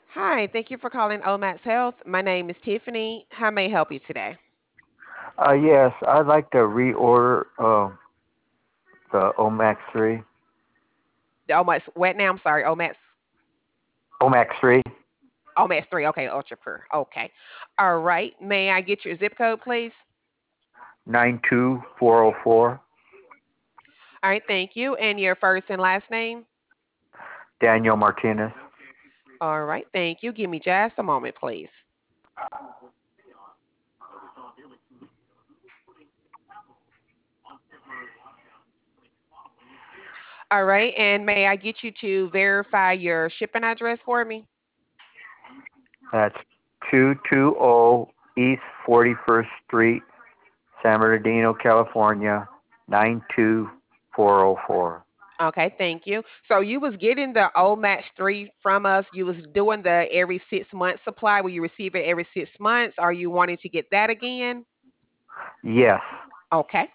Hi, thank you for calling Omax Health. My name is Tiffany. How may I help you today? Yes, I'd like to reorder the Omax 3. The Omax, what now? I'm sorry, Omax, Omax 3, Omax 3. Okay, Ultra Pure. Okay. All right. May I get your zip code, please? 92404. All right, thank you. And your first and last name? Daniel Martinez. All right, thank you. Give me just a moment, please. All right, and may I get you to verify your shipping address for me? That's 220 East 41st Street, San Bernardino, California, 92404. Okay, thank you. So you was getting the old match 3 from us. You was doing the every 6 month supply where you receive it every 6 months. Are you wanting to get that again? Yes, Okay.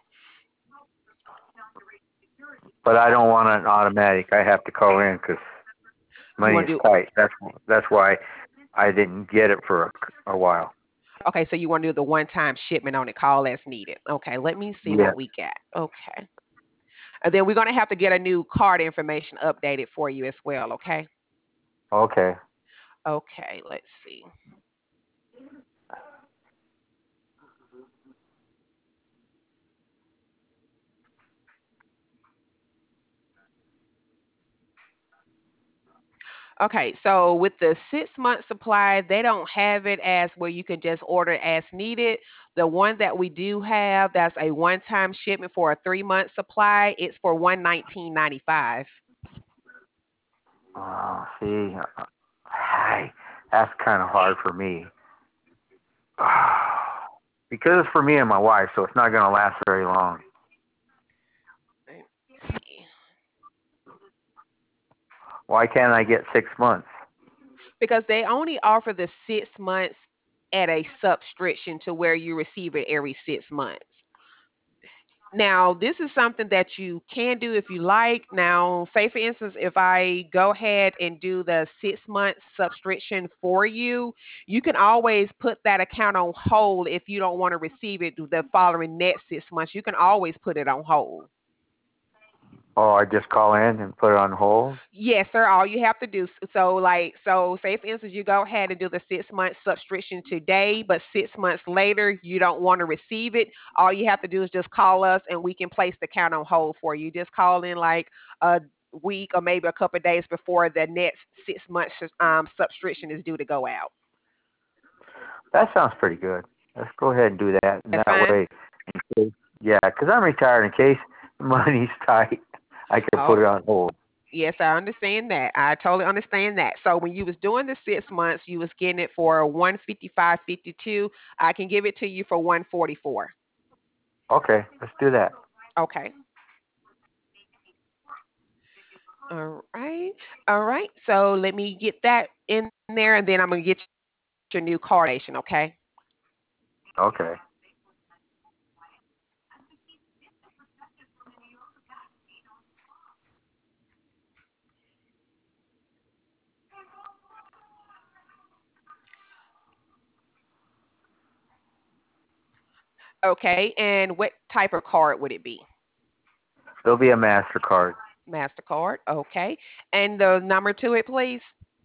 but I don't want an automatic. I have to call in because You money want is to do tight. That's why I didn't get it for a while. okay, so you want to do the one time shipment on it, call as needed. Okay, let me see Yes. what we got. Okay. And then we're gonna have to get a new card information updated for you as well, okay? Okay. Okay, let's see. Okay, so with the 6 month supply, they don't have it as where you can just order as needed. The one that we do have, that's a one time shipment for a 3 month supply. It's for 119.95. See, hi. That's kind of hard for me. Because it's for me and my wife, so it's not going to last very long. Let's see. Why can't I get 6 months? Because they only offer the 6 months at a subscription to where you receive it every 6 months. Now, this is something that you can do if you like. Now, say for instance, if I go ahead and do the 6 month subscription for you, you can always put that account on hold if you don't want to receive it the following next 6 months. You can always put it on hold. Oh, I just call in and put it on hold? Yes, sir. All you have to do so say for instance you go ahead and do the 6 month subscription today, but 6 months later you don't want to receive it. All you have to do is just call us and we can place the account on hold for you. Just call in like a week or maybe a couple of days before the next 6 months subscription is due to go out. That sounds pretty good. Let's go ahead and do that. And That's that fine. way, in case, yeah, because I'm retired. In case the money's tight, I can put Oh, it on hold. yes, I understand that. I totally understand that. So when you was doing the 6 months, you was getting it for 155.52. I can give it to you for 144. Okay, let's do that. Okay. All right. All right. So let me get that in there and then I'm going to get your new card information, okay? Okay. Okay. And what type of card would it be? There'll be a MasterCard. MasterCard. Okay. And the number to it, please?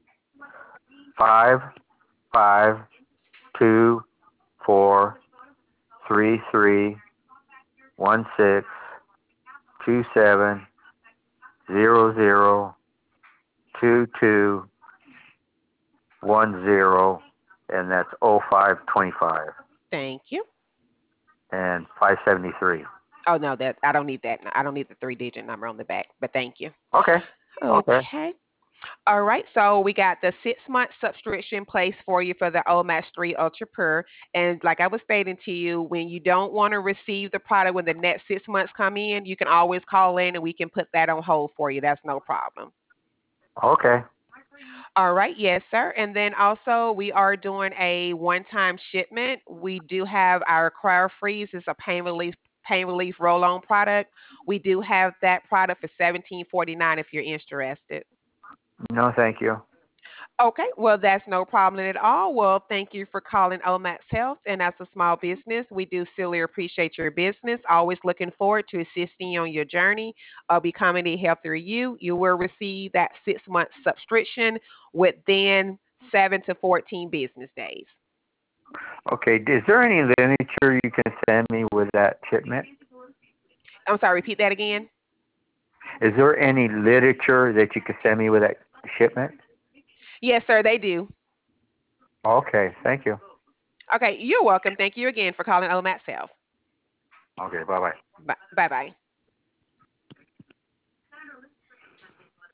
553 2 4 3 3 1 6 2 7 0 0 2 2 1 0, and that's 0525 Thank you. and 573. Oh, no, that I don't need that. I don't need the 3 digit number on the back, but thank you. Okay. Okay. Okay. All right, so we got the 6 month subscription placed for you for the OMAX 3 Ultra Pure. And like I was stating to you, when you don't want to receive the product when the next 6 months come in, you can always call in and we can put that on hold for you. That's no problem. Okay. All right, yes, sir. And then also, we are doing a one time shipment. We do have our Cryo Freeze, it's a pain relief roll on product. We do have that product for 17.49 if you're interested. No, thank you. Okay, well, that's no problem at all. Well, thank you for calling Omax Health. And as a small business, we do sincerely appreciate your business. Always looking forward to assisting you on your journey of becoming a healthier you. You will receive that 6 month subscription within 7 to 14 business days. Okay. Is there any literature you can send me with that shipment? I'm sorry, repeat that again. Is there any literature that you can send me with that shipment? Yes, sir, they do. Okay. Thank you. Okay, you're welcome. Thank you again for calling Omax Health. Okay. Bye bye. Bye bye.